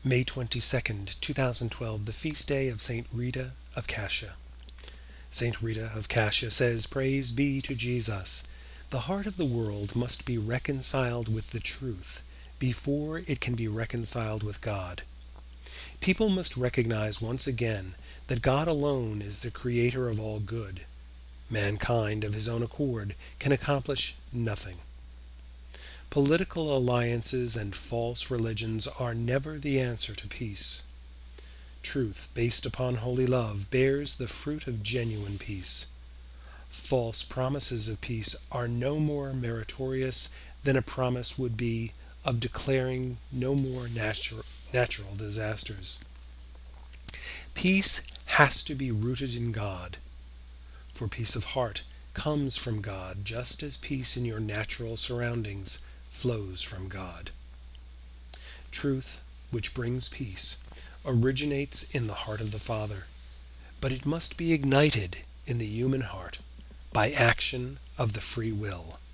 May 22nd, 2012, the feast day of St. Rita of Cascia. St. Rita of Cascia says, "Praise be to Jesus. The heart of the world must be reconciled with the truth before it can be reconciled with God. People must recognize once again that God alone is the creator of all good. Mankind, of his own accord, can accomplish nothing. Political alliances and false religions are never the answer to peace. Truth, based upon holy love, bears the fruit of genuine peace. False promises of peace are no more meritorious than a promise would be of declaring no more natural disasters. Peace has to be rooted in God, for peace of heart comes from God, just as peace in your natural surroundings flows from God. Truth, which brings peace, originates in the heart of the Father, but it must be ignited in the human heart by action of the free will.